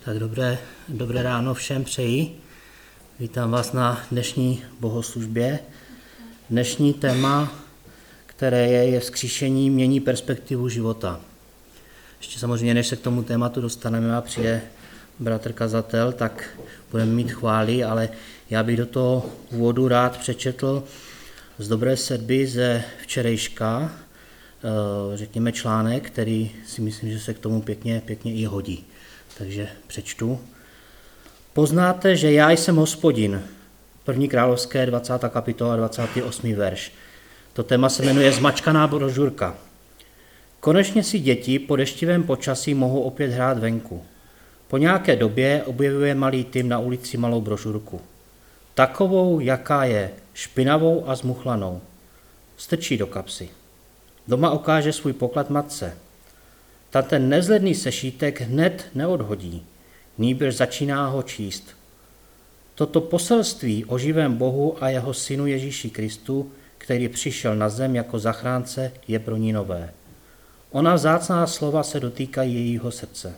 Tak dobré ráno všem přeji. Vítám vás na dnešní bohoslužbě. Dnešní téma, které je vzkříšení, mění perspektivu života. Ještě samozřejmě, než se k tomu tématu dostaneme a přijde bratr kazatel, tak budeme mít chvály, ale já bych do toho úvodu rád přečetl z dobré sedby ze včerejška, řekněme článek, který si myslím, že se k tomu pěkně i hodí. Takže přečtu. Poznáte, že já jsem Hospodin. 1. královské 20. kapitola 28. verš. To téma se jmenuje Zmačkaná brožurka. Konečně si děti po deštivém počasí mohou opět hrát venku. Po nějaké době objevuje malý Tim na ulici malou brožurku. Takovou, jaká je, špinavou a zmuchlanou. Strčí do kapsy. Doma ukáže svůj poklad matce. Ta ten nezledný sešítek hned neodhodí, nýbrž začíná ho číst. Toto poselství o živém Bohu a jeho synu Ježíši Kristu, který přišel na zem jako zachránce, je pro ní nové. Ona vzácná slova se dotýkají jejího srdce.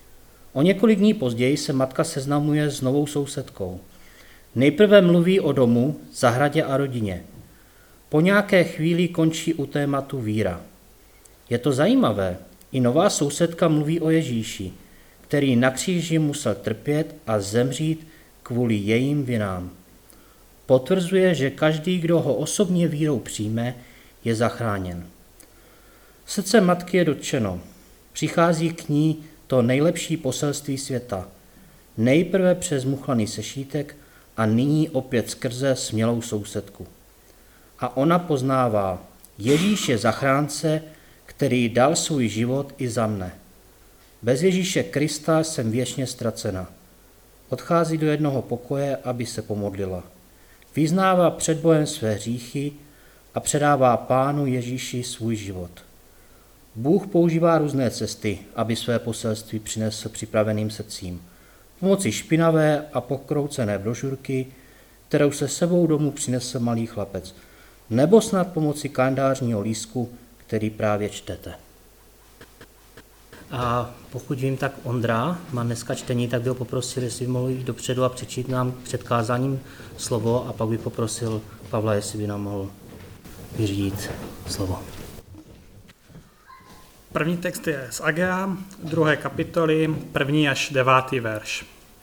O několik dní později se matka seznamuje s novou sousedkou. Nejprve mluví o domu, zahradě a rodině. Po nějaké chvíli končí u tématu víra. Je to zajímavé, i nová sousedka mluví o Ježíši, který na kříži musel trpět a zemřít kvůli jejím vinám. Potvrzuje, že každý, kdo ho osobně vírou přijme, je zachráněn. Srdce matky je dotčeno. Přichází k ní to nejlepší poselství světa. Nejprve přes muchlaný sešítek a nyní opět skrze smělou sousedku. A ona poznává, Ježíš je zachránce, který dal svůj život i za mne. Bez Ježíše Krista jsem věčně ztracena. Odchází do jednoho pokoje, aby se pomodlila. Vyznává před Bohem své hříchy a předává Pánu Ježíši svůj život. Bůh používá různé cesty, aby své poselství přinesl připraveným srdcím. Pomocí špinavé a pokroucené brožurky, kterou se sebou domů přinesl malý chlapec, nebo snad pomocí kalendářního lístku, který právě čtete. A pokud vím, tak Ondra má dneska čtení, tak by ho poprosil, jestli by mohl jít dopředu a přečíst nám před kázáním slovo a pak by poprosil Pavla, jestli by nám mohl vyřídit slovo. První text je z Agea, 2. kapitoly, 1. až 9. verš.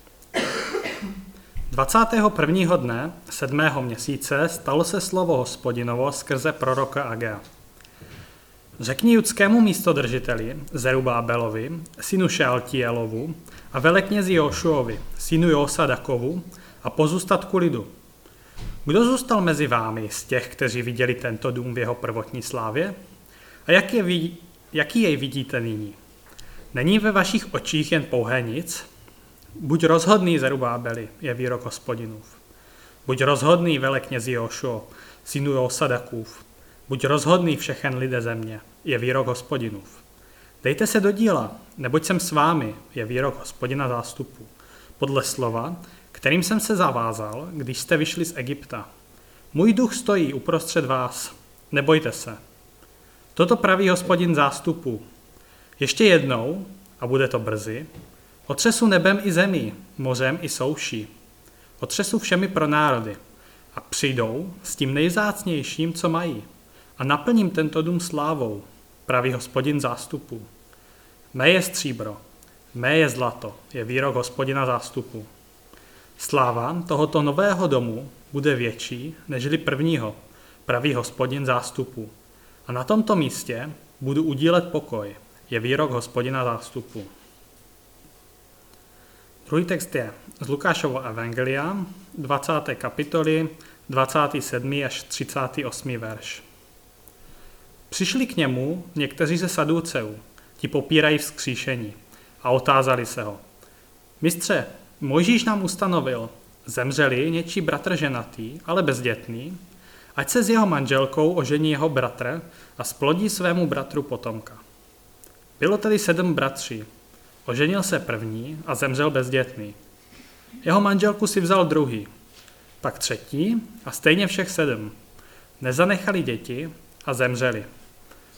21. dne 7. měsíce stalo se slovo Hospodinovo skrze proroka Agea. Řekni judskému místodržiteli Zerubábelovi, synu Šealtielovu a veleknězi Jošuovi, synu Josadakovu a pozůstatku lidu. Kdo zůstal mezi vámi z těch, kteří viděli tento dům v jeho prvotní slávě? A jaký jej vidíte nyní? Není ve vašich očích jen pouhé nic? Buď rozhodný, Zerubábeli, je výrok Hospodinův. Buď rozhodný, veleknězi Jošuo, synu Josadakův. Buď rozhodný všechen lidé země, je výrok Hospodinův. Dejte se do díla, neboť jsem s vámi, je výrok Hospodina zástupu. Podle slova, kterým jsem se zavázal, když jste vyšli z Egypta. Můj duch stojí uprostřed vás, nebojte se. Toto praví Hospodin zástupu. Ještě jednou, a bude to brzy, otřesu nebem i zemí, mořem i souší. Otřesu všemi pro národy a přijdou s tím nejvzácnějším, co mají. A naplním tento dům slávou, praví Hospodin zástupu. Mé je stříbro, mé je zlato, je výrok Hospodina zástupu. Sláva tohoto nového domu bude větší nežli prvního, praví Hospodin zástupu. A na tomto místě budu udílet pokoj, je výrok Hospodina zástupu. Druhý text je z Lukášova evangelia, 20. kapitoly, 27. až 38. verš. Přišli k němu někteří ze Saduceů, ti popírají vzkříšení, a otázali se ho. Mistře, Mojžíš nám ustanovil, zemřeli něčí bratr ženatý, ale bezdětný, ať se s jeho manželkou ožení jeho bratr a splodí svému bratru potomka. Bylo tedy 7 bratří. Oženil se první a zemřel bezdětný. Jeho manželku si vzal druhý, pak třetí a stejně všech 7. Nezanechali děti a zemřeli.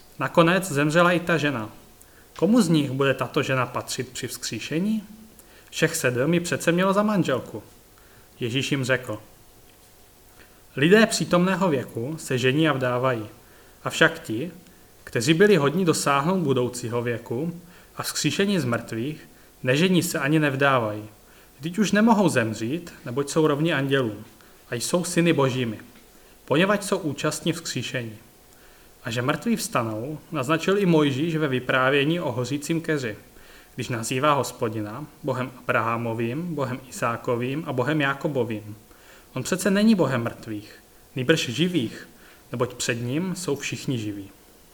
Nakonec zemřela i ta žena. Komu z nich bude tato žena patřit při vzkříšení? Všech 7 ji přece mělo za manželku. Ježíš jim řekl: lidé přítomného věku se žení a vdávají, avšak ti, kteří byli hodní dosáhnout budoucího věku a vzkříšení z mrtvých, nežení se ani nevdávají. Vždyť už nemohou zemřít, neboť jsou rovni andělům a jsou syny božími, poněvadž jsou účastní vzkříšení. A že mrtví vstanou, naznačil i Mojžíš ve vyprávění o hořícím keři, když nazývá Hospodina Bohem Abrahamovým, Bohem Isákovým a Bohem Jákobovým. On přece není Bohem mrtvých, nýbrž živých, neboť před ním jsou všichni živí.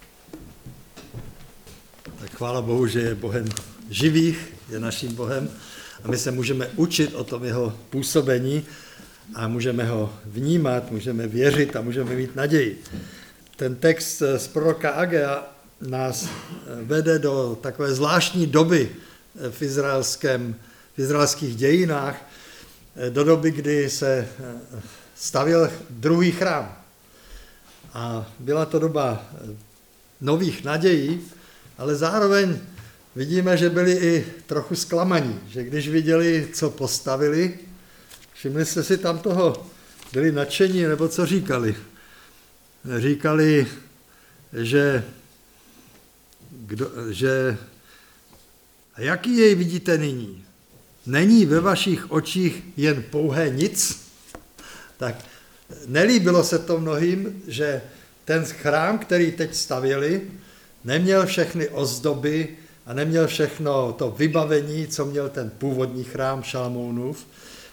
Tak chvála Bohu, že je Bohem živých, je naším Bohem a my se můžeme učit o tom jeho působení a můžeme ho vnímat, můžeme věřit a můžeme mít naději. Ten text z proroka Agea nás vede do takové zvláštní doby v izraelských dějinách, do doby, kdy se stavěl druhý chrám. A byla to doba nových nadějí, ale zároveň vidíme, že byli i trochu zklamaní, že když viděli, co postavili, všimli jste si tam toho, byli nadšení, nebo co říkali? Říkali, že a jaký jej vidíte nyní? Není ve vašich očích jen pouhé nic? Tak nelíbilo se to mnohým, že ten chrám, který teď stavěli, neměl všechny ozdoby a neměl všechno to vybavení, co měl ten původní chrám Šalamounův.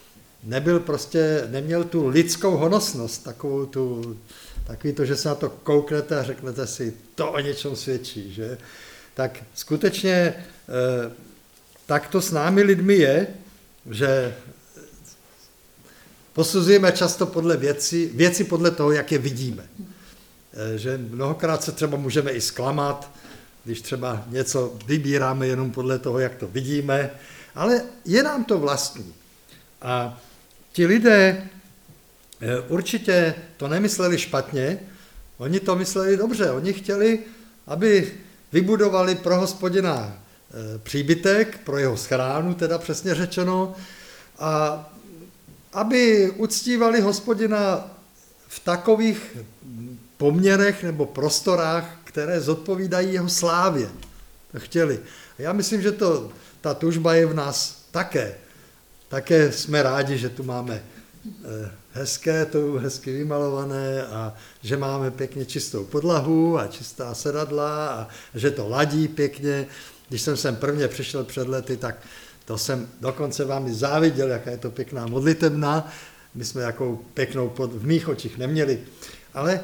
Neměl tu lidskou honosnost, takový to, že se na to kouknete a řeknete si, to o něčem svědčí, že? Tak skutečně tak to s námi lidmi je, že posuzujeme často podle věci podle toho, jak je vidíme. Že mnohokrát se třeba můžeme i zklamat, když třeba něco vybíráme jenom podle toho, jak to vidíme, ale je nám to vlastní. A ti lidé určitě to nemysleli špatně, oni to mysleli dobře, oni chtěli, aby vybudovali pro Hospodina příbytek, pro jeho schránu, teda přesně řečeno, a aby uctívali Hospodina v takových poměrech nebo prostorách, které zodpovídají jeho slávě. To chtěli. A já myslím, že ta tužba je v nás také. Také jsme rádi, že tu máme hezky vymalované a že máme pěkně čistou podlahu a čistá sedadla a že to ladí pěkně. Když jsem sem prvně přišel před lety, tak to jsem dokonce vám i záviděl, jaká je to pěkná modlitebna. My jsme jakou pěknou v mých očích neměli. Ale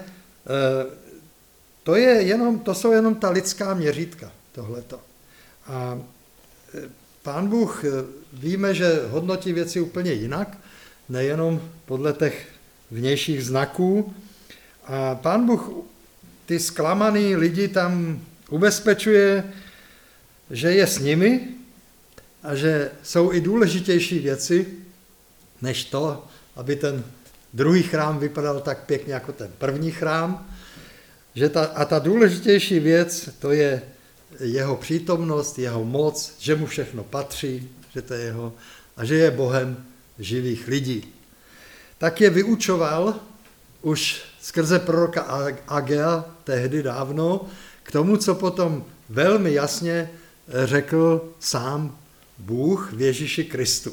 to jsou jenom ta lidská měřítka, tohleto. A Pán Bůh, víme, že hodnotí věci úplně jinak, nejenom podle těch vnějších znaků. A Pán Bůh ty zklamaný lidi tam ubezpečuje, že je s nimi a že jsou i důležitější věci, než to, aby ten druhý chrám vypadal tak pěkně jako ten první chrám. Ta důležitější věc, to je jeho přítomnost, jeho moc, že mu všechno patří, že to je jeho, a že je Bohem živých lidí. Tak je vyučoval už skrze proroka Agea tehdy dávno k tomu, co potom velmi jasně řekl sám Bůh v Ježíši Kristu.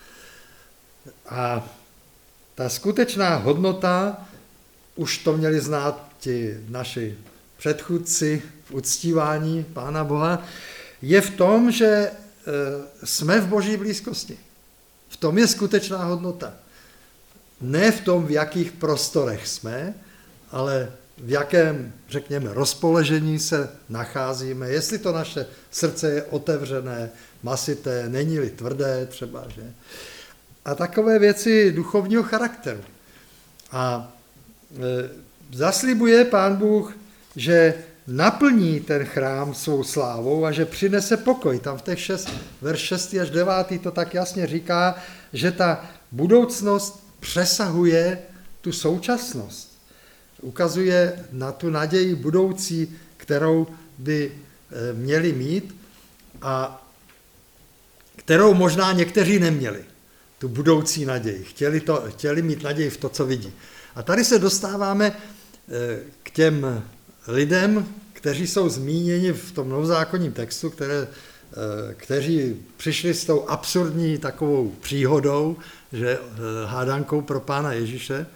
A ta skutečná hodnota, už to měli znát ti naši předchůdci v uctívání Pána Boha, je v tom, že jsme v Boží blízkosti. V tom je skutečná hodnota. Ne v tom, v jakých prostorech jsme, ale v jakém, řekněme, rozpoložení se nacházíme, jestli to naše srdce je otevřené, masité, není-li tvrdé třeba, že? A takové věci duchovního charakteru. A zaslibuje Pán Bůh, že naplní ten chrám svou slávou a že přinese pokoj. Tam v těch verš 6 až 9 to tak jasně říká, že ta budoucnost přesahuje tu současnost. Ukazuje na tu naději budoucí, kterou by měli mít. A kterou možná někteří neměli, tu budoucí naději. Chtěli mít naději v to, co vidí. A tady se dostáváme k těm lidem, kteří jsou zmíněni v tom novozákonním textu, kteří přišli s tou absurdní takovou příhodou, že hádankou pro Pána Ježíše.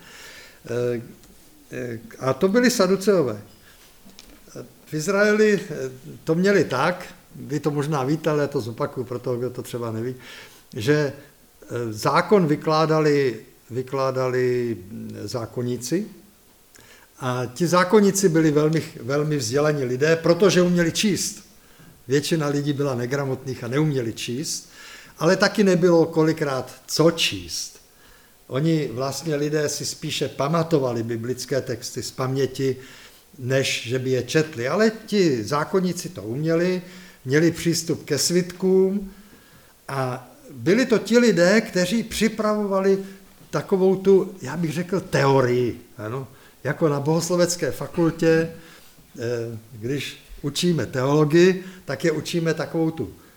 A to byli Saduceové. V Izraeli to měli tak, vy to možná víte, ale já to zopakuju pro toho, kdo to třeba neví, že zákon vykládali zákonníci a ti zákonníci byli velmi, velmi vzdělaní lidé, protože uměli číst. Většina lidí byla negramotných a neuměli číst, ale taky nebylo kolikrát co číst. Oni vlastně lidé si spíše pamatovali biblické texty z paměti, než že by je četli. Ale ti zákonníci to uměli, měli přístup ke svitkům a byli to ti lidé, kteří připravovali takovou tu, já bych řekl, teorii. Ano? Jako na bohoslovecké fakultě, když učíme teologii, tak je učíme takovou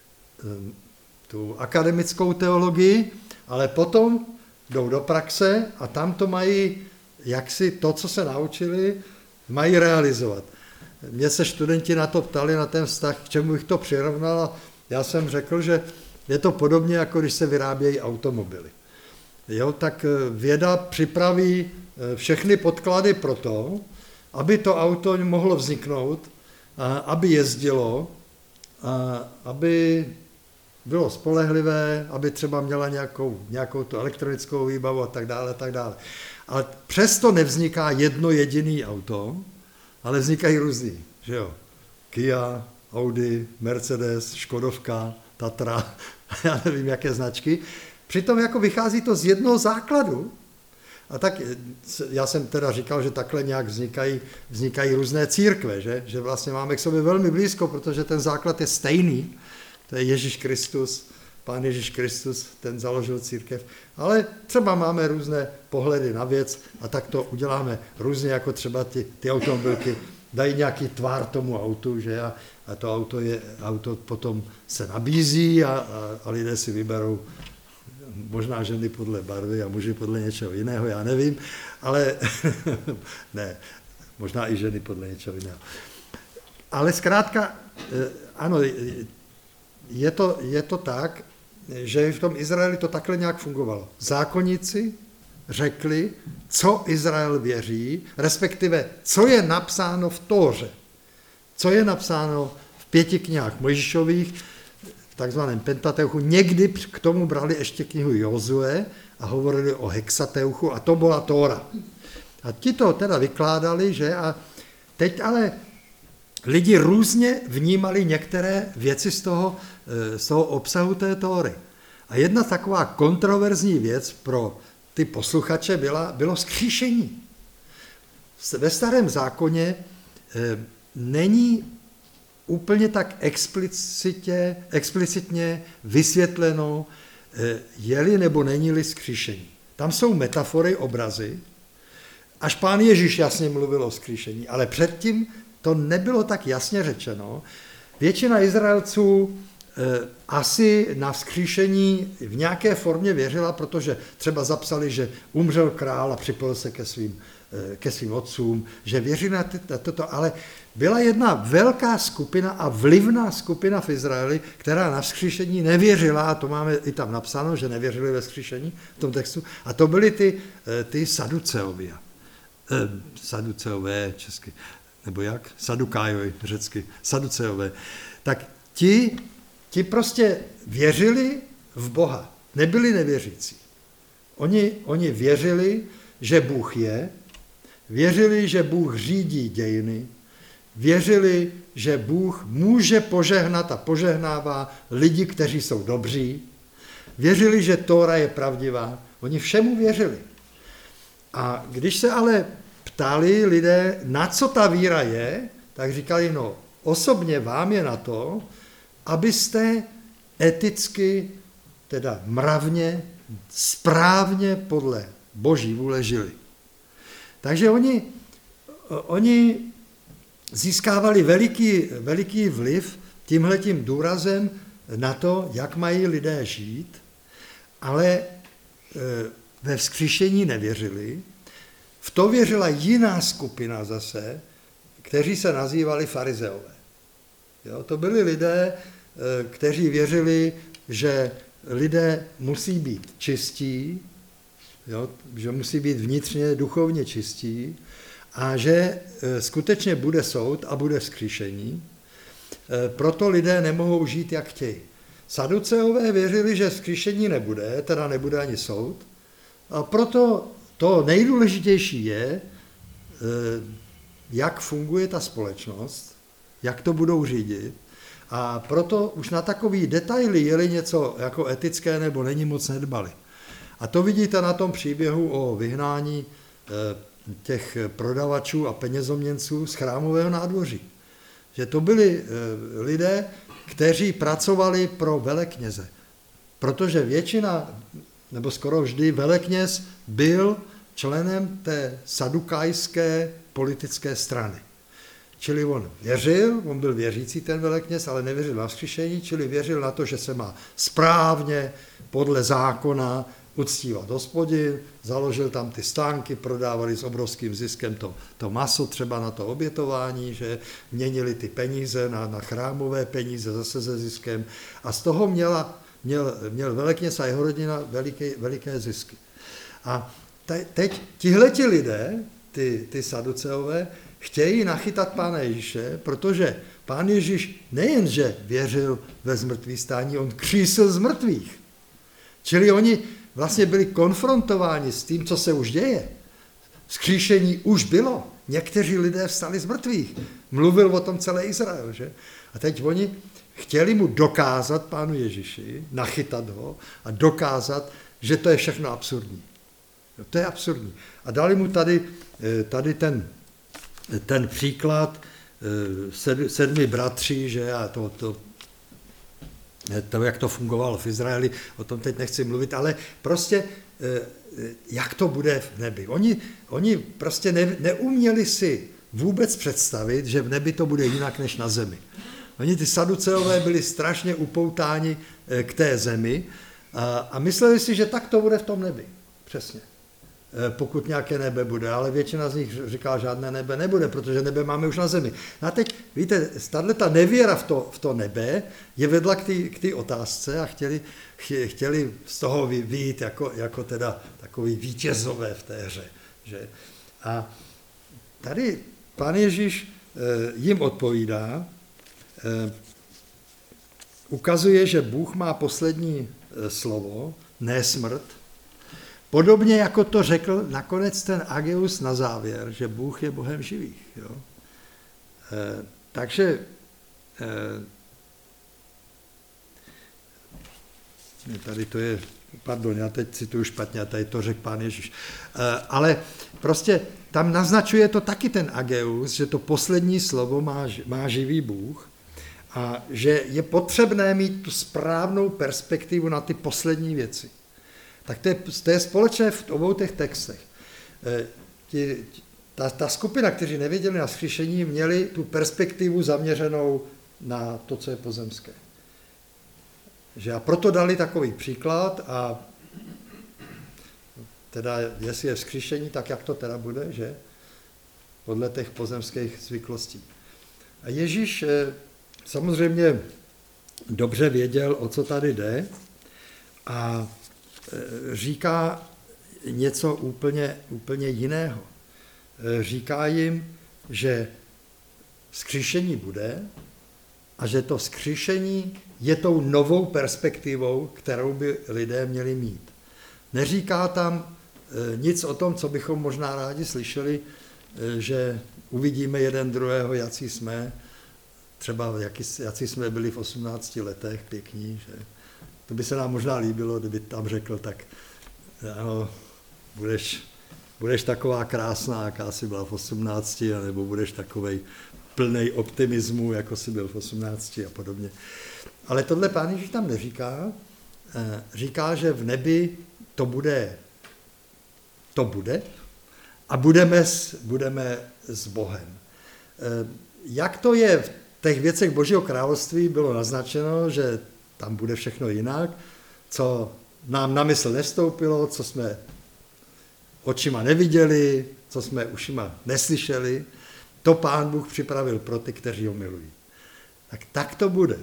tu akademickou teologii, ale potom jdou do praxe a tam to mají, jaksi to, co se naučili, mají realizovat. Mě se studenti na to ptali, na ten vztah, k čemu bych to přirovnal, a já jsem řekl, že je to podobně, jako když se vyrábějí automobily. Jo, tak věda připraví všechny podklady pro to, aby to auto mohlo vzniknout, aby jezdilo, aby bylo spolehlivé, aby třeba měla nějakou tu elektronickou výbavu a tak dále, a tak dále. Ale přesto nevzniká jedno jediné auto, ale vznikají různý, že jo. Kia, Audi, Mercedes, Škodovka, Tatra, já nevím, jaké značky. Přitom jako vychází to z jednoho základu. A tak já jsem teda říkal, že takhle nějak vznikají různé církve, že vlastně máme k sobě velmi blízko, protože ten základ je stejný. To je Ježíš Kristus, Pán Ježíš Kristus, ten založil církev. Ale třeba máme různé pohledy na věc a tak to uděláme různě, jako třeba ty automobilky dají nějaký tvar tomu autu, že a to auto potom se nabízí a lidé si vyberou možná ženy podle barvy a muži podle něčeho jiného, já nevím, ale ne, možná i ženy podle něčeho jiného. Ale zkrátka, ano, je to tak, že v tom Izraeli to takhle nějak fungovalo. Zákonníci řekli, co Izrael věří, respektive, co je napsáno v Tóře, co je napsáno v 5 knihách Mojžišových, v takzvaném Pentateuchu. Někdy k tomu brali ještě knihu Jozue a hovorili o hexateuchu a to byla Tóra. A ti to teda vykládali, že a teď ale lidi různě vnímali některé věci z toho obsahu té Tóry. A jedna taková kontroverzní věc pro ty posluchače bylo vzkříšení. Ve Starém zákoně není úplně tak explicitně vysvětleno, je-li nebo není-li vzkříšení. Tam jsou metafory, obrazy, až Pán Ježíš jasně mluvil o vzkříšení, ale předtím to nebylo tak jasně řečeno. Většina Izraelců asi na vzkříšení v nějaké formě věřila, protože třeba zapsali, že umřel král a připojil se ke svým otcům, že věří na toto, ale byla jedna velká skupina a vlivná skupina v Izraeli, která na vzkříšení nevěřila, a to máme i tam napsáno, že nevěřili ve vzkříšení v tom textu, a to byly ty Saduceové česky, nebo jak? Sadukájové řecky, Saduceové. Tak ti prostě věřili v Boha, nebyli nevěřící. Oni věřili, že Bůh je, věřili, že Bůh řídí dějiny, věřili, že Bůh může požehnat a požehnává lidi, kteří jsou dobří, věřili, že Tóra je pravdivá, oni všemu věřili. A když se ale ptali lidé, na co ta víra je, tak říkali, no osobně vám je na to, abyste eticky, teda mravně, správně podle Boží vůle žili. Takže oni získávali veliký vliv tímhletím důrazem na to, jak mají lidé žít, ale ve vzkříšení nevěřili. V to věřila jiná skupina zase, kteří se nazývali farizeové. Jo, to byli lidé, kteří věřili, že lidé musí být čistí, jo, že musí být vnitřně duchovně čistí a že skutečně bude soud a bude vzkříšení. Proto lidé nemohou žít, jak chtějí. Saduceové věřili, že vzkříšení nebude, teda nebude ani soud. A proto to nejdůležitější je, jak funguje ta společnost, jak to budou řídit. A proto už na takový detaily, je-li něco jako etické nebo není, moc nedbali. A to vidíte na tom příběhu o vyhnání těch prodavačů a penězoměnců z chrámového nádvoří. Že to byli lidé, kteří pracovali pro velekněze. Protože většina, nebo skoro vždy velekněz byl členem té sadukajské politické strany. Čili on věřil, on byl věřící ten velekněz, ale nevěřil na vzkříšení, čili věřil na to, že se má správně podle zákona uctívat Hospodin, založil tam ty stánky, prodávali s obrovským ziskem to maso třeba na to obětování, že měnili ty peníze na chrámové peníze zase se ziskem a z toho měl velekněz a jeho rodina veliké zisky. A teď tihleti lidé, ty saduceové, chtějí nachytat Pána Ježíše, protože Pán Ježíš nejenže věřil ve zmrtvýstání, on křísil z mrtvých. Čili oni vlastně byli konfrontováni s tím, co se už děje. Vzkříšení už bylo. Někteří lidé vstali z mrtvých. Mluvil o tom celý Izrael, že? A teď oni chtěli mu dokázat Pánu Ježíši, nachytat ho a dokázat, že to je všechno absurdní. To je absurdní. A dali mu tady ten příklad 7 bratří, že a to, jak to fungovalo v Izraeli, o tom teď nechci mluvit, ale prostě jak to bude v nebi. Oni prostě neuměli si vůbec představit, že v nebi to bude jinak než na zemi. Oni ty saduceové byli strašně upoutáni k té zemi a mysleli si, že tak to bude v tom nebi. Přesně. Pokud nějaké nebe bude, ale většina z nich říká, žádné nebe nebude, protože nebe máme už na zemi. A teď, víte, ta nevěra v to nebe je vedla k té otázce a chtěli z toho vyjít jako teda takový vítězové v té hře. Že? A tady Pán Ježíš jim odpovídá, ukazuje, že Bůh má poslední slovo, ne smrt. Podobně jako to řekl nakonec ten Ageus na závěr, že Bůh je Bohem živých. Jo? Takže tady to je, pardon, já teď cituju špatně, a tady to řekl Pán Ježíš. Ale prostě tam naznačuje to taky ten Ageus, že to poslední slovo má živý Bůh a že je potřebné mít tu správnou perspektivu na ty poslední věci. Tak to je společné v obou těch textech. Ta skupina, kteří nevěděli na vzkříšení, měli tu perspektivu zaměřenou na to, co je pozemské. A proto dali takový příklad a teda, jestli je vzkříšení, tak jak to teda bude, že? Podle těch pozemských zvyklostí. A Ježíš samozřejmě dobře věděl, o co tady jde a říká něco úplně jiného. Říká jim, že vzkříšení bude a že to vzkříšení je tou novou perspektivou, kterou by lidé měli mít. Neříká tam nic o tom, co bychom možná rádi slyšeli, že uvidíme jeden druhého, jací jsme, třeba jací jsme byli v 18 letech, pěkní, že to by se nám možná líbilo, kdyby tam řekl, tak ano, budeš taková krásná, jaká jsi byla v 18, nebo budeš takovej plnej optimismu, jako jsi byl v 18 a podobně. Ale tohle Pán Ježíš tam neříká. Říká, že v nebi to bude a budeme s Bohem. Jak to je v těch věcech Božího království, bylo naznačeno, že tam bude všechno jinak, co nám na mysl nestoupilo, co jsme očima neviděli, co jsme ušima neslyšeli, to Pán Bůh připravil pro ty, kteří ho milují. Tak to bude.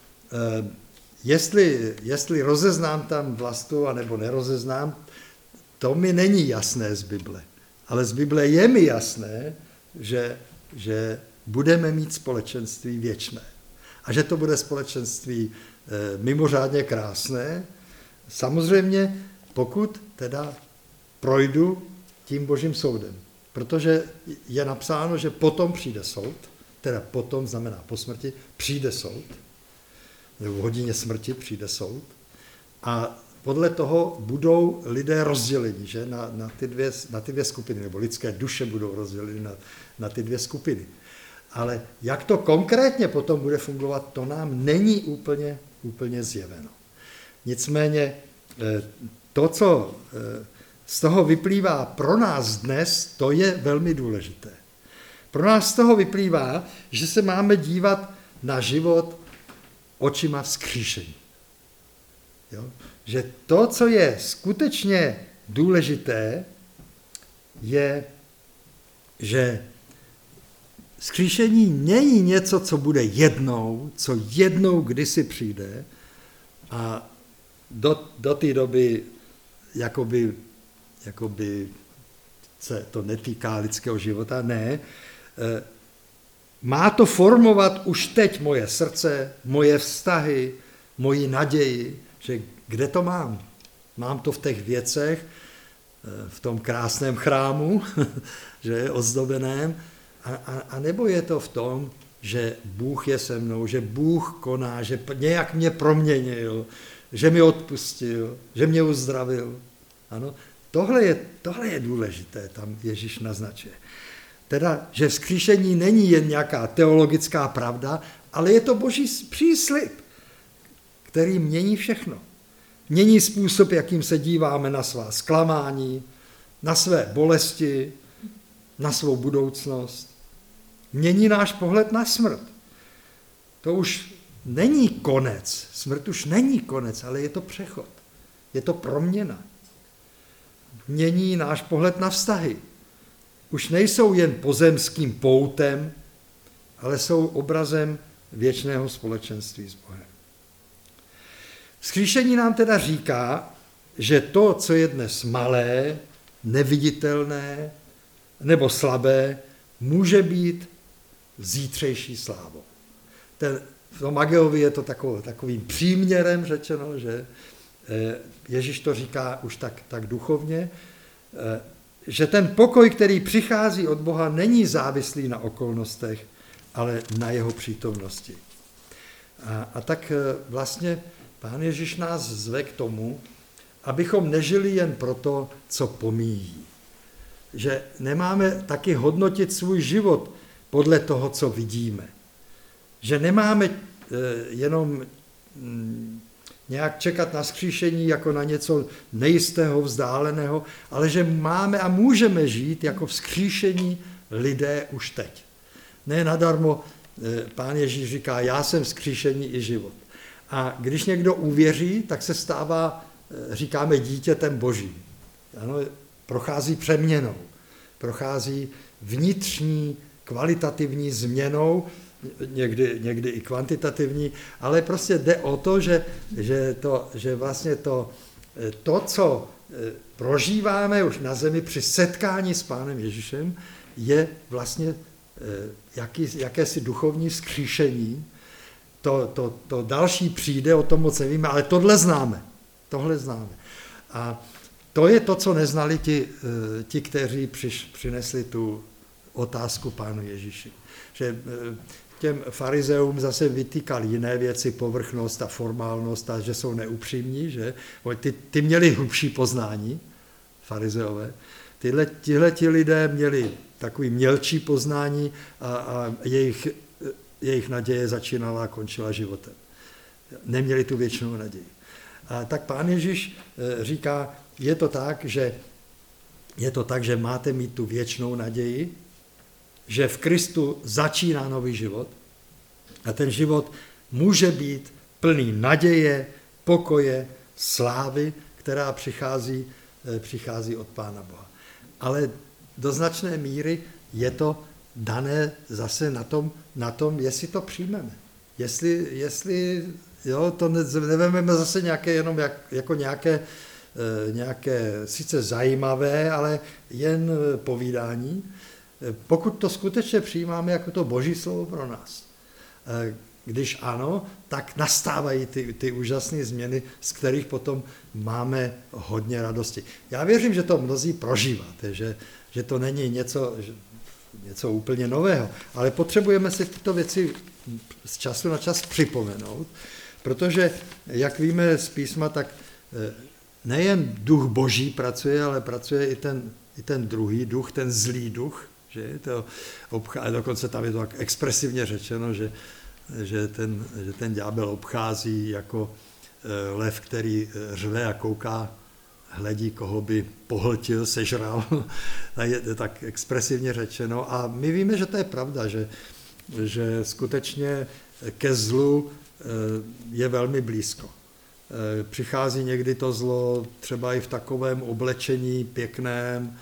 Jestli rozeznám tam vlastu, anebo nerozeznám, to mi není jasné z Bible. Ale z Bible je mi jasné, že budeme mít společenství věčné. A že to bude společenství mimořádně krásné. Samozřejmě, pokud teda projdu tím Božím soudem. Protože je napsáno, že potom přijde soud, teda potom znamená po smrti, přijde soud, nebo v hodině smrti přijde soud. A podle toho budou lidé rozděleni, že? Na ty dvě skupiny, nebo lidské duše budou rozděleny na ty dvě skupiny. Ale jak to konkrétně potom bude fungovat, to nám není úplně zjeveno. Nicméně to, co z toho vyplývá pro nás dnes, to je velmi důležité. Pro nás z toho vyplývá, že se máme dívat na život očima vzkříšení. Jo? Že to, co je skutečně důležité, je, že vzkříšení není něco, co bude jednou, co jednou kdysi přijde a do té doby jakoby se to netýká lidského života, ne. Má to formovat už teď moje srdce, moje vztahy, moji naději, že kde to mám? Mám to v těch věcech, v tom krásném chrámu, že je ozdobeném, a nebo je to v tom, že Bůh je se mnou, že Bůh koná, že nějak mě proměnil, že mi odpustil, že mě uzdravil. Ano, tohle je důležité, tam Ježíš naznačuje. Teda, že vzkříšení není jen nějaká teologická pravda, ale je to Boží příslib, který mění všechno. Mění způsob, jakým se díváme na svá zklamání, na své bolesti, na svou budoucnost. Mění náš pohled na smrt. To už není konec. Smrt už není konec, ale je to přechod. Je to proměna. Mění náš pohled na vztahy. Už nejsou jen pozemským poutem, ale jsou obrazem věčného společenství s Bohem. Vzkříšení nám teda říká, že to, co je dnes malé, neviditelné nebo slabé, může být zítřejší slávou. V tom Ageovi je to takovým příměrem řečeno, že Ježíš to říká už tak duchovně, že ten pokoj, který přichází od Boha, není závislý na okolnostech, ale na jeho přítomnosti. A tak vlastně Pán Ježíš nás zve k tomu, abychom nežili jen proto, co pomíjí. Že nemáme taky hodnotit svůj život podle toho, co vidíme. Že nemáme jenom nějak čekat na vzkříšení jako na něco nejistého, vzdáleného, ale že máme a můžeme žít jako vzkříšení lidé už teď. Ne nadarmo Pán Ježíš říká, já jsem vzkříšení i život. A když někdo uvěří, tak se stává, říkáme, dítětem Božím. Ano, prochází přeměnou, prochází vnitřní, kvalitativní změnou, někdy i kvantitativní, ale prostě jde o to, že vlastně to, co prožíváme už na zemi při setkání s Pánem Ježíšem, je vlastně jakési duchovní vzkříšení. To další přijde, o tom moc nevíme, ale tohle známe. A to je to, co neznali ti kteří přinesli tu otázku Pánu Ježíši. Že těm farizeům zase vytýkal jiné věci, povrchnost a formálnost a že jsou neupřímní, že ty měli hlubší poznání, farizeové. Tihleti lidé měli takový mělčí poznání a jejich naděje začínala a končila životem. Neměli tu věčnou naději. A tak Pán Ježíš říká, je to tak, že máte mít tu věčnou naději, že v Kristu začíná nový život a ten život může být plný naděje, pokoje, slávy, která přichází od Pána Boha. Ale do značné míry je to dané zase na tom, jestli to přijmeme. Jestli to nevememe zase nějaké jenom jako nějaké sice zajímavé, ale jen povídání. Pokud to skutečně přijímáme jako to Boží slovo pro nás, když ano, tak nastávají ty úžasné změny, z kterých potom máme hodně radosti. Já věřím, že to mnozí prožíváte, že to není něco úplně nového, ale potřebujeme si tyto věci z času na čas připomenout, protože, jak víme z písma, tak nejen duch Boží pracuje, ale pracuje i ten druhý duch, ten zlý duch, že dokonce tam je to tak expresivně řečeno, že ten ďábel obchází jako lev, který řve a kouká, hledí, koho by pohltil, sežral, je tak expresivně řečeno. A my víme, že to je pravda, že skutečně ke zlu je velmi blízko. Přichází někdy to zlo třeba i v takovém oblečení pěkném,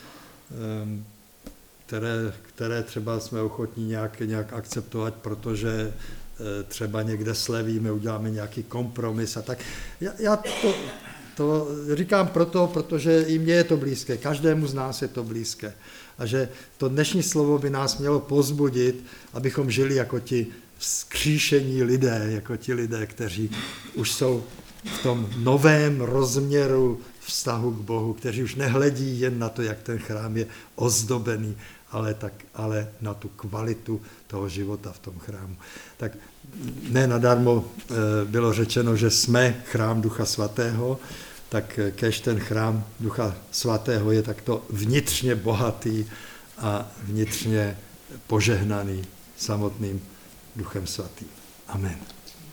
které třeba jsme ochotní nějak akceptovat, protože třeba někde slevíme, uděláme nějaký kompromis a tak. Já to říkám protože i mně je to blízké, každému z nás je to blízké. A že to dnešní slovo by nás mělo povzbudit, abychom žili jako ti vzkříšení lidé, jako ti lidé, kteří už jsou v tom novém rozměru vztahu k Bohu, kteří už nehledí jen na to, jak ten chrám je ozdobený, ale na tu kvalitu toho života v tom chrámu. Tak ne nadarmo bylo řečeno, že jsme chrám Ducha Svatého, tak kéž ten chrám Ducha Svatého je takto vnitřně bohatý a vnitřně požehnaný samotným Duchem Svatým. Amen.